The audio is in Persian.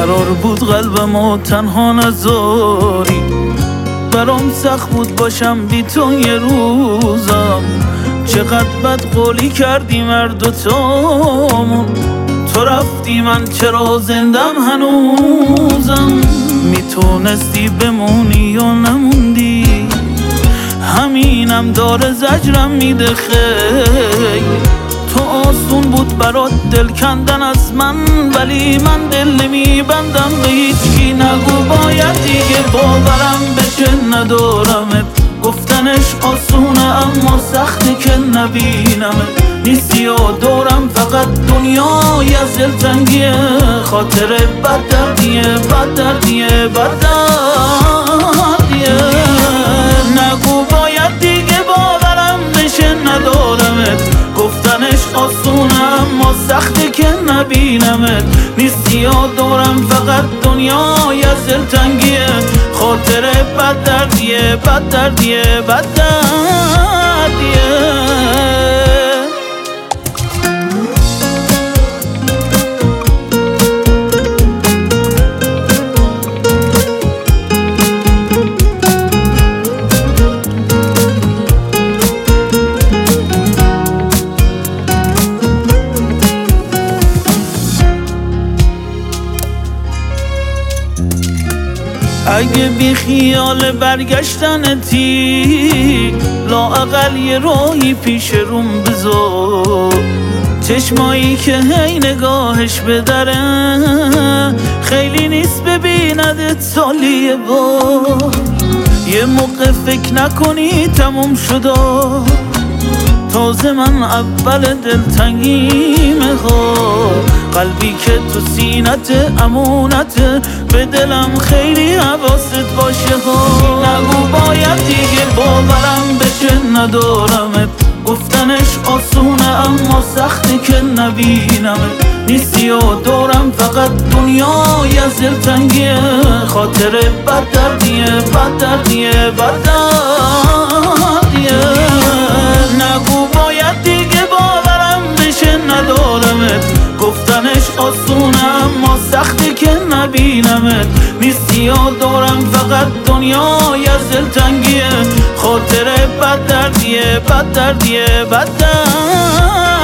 قرار بود قلبمو تنها نذاری، برام سخت بود باشم بی تو یه روزم. چقدر بد قولی کردیم هر دوتامون، تو رفتی من چرا زندم هنوزم. میتونستی بمونی یا نموندی، همینم داره زجرم میده خیلی. تو آسون بود برات دل کندن از من، ولی من دل نمیبندم به هیچکی. نگو باید دیگه باورم بشه ندارمت، گفتنش آسونه اما سخته که نبینمت. نیستی و دورم فقط دنیای از دلتنگیه، خاطر بد دردیه بد دردیه بد دردیه. نگو باید دیگه باورم بشه ندارمت، گفتنش آسونه اما سخته که نبینمت. نیستی و دورم فقط دنیای از دلتنگیه، خاطر بد دردیه بد دردیه بد دردیه. اگه بی خیال برگشتنتی، لااقل یه راهی پیش روم بذار. چشمایی که هی نگاهش بدره، خیلی نیست ببیندت سالی یه بار. یه موقع فکر نکنی تموم شدا، تازه من اول دلتنگیمه ها. قلبی که تو سینت امونته، به دلم خیلی حواست باشه ها. نگو باید دیگه باورم بشه ندارمت، گفتنش آسونه اما سخته که نبینمت. نیستی و دورم فقط دنیای از دلتنگیه، خاطر بد دردیه بد دردیه بد دردیه. نگو باید دیگه باورم بشه ندارمت، گفتنش آسونه اما سخته که نبینمت. نیستی و دورم فقط دنیای از دلتنگیه، خاطر بد دردیه بد دردیه بد دردیه.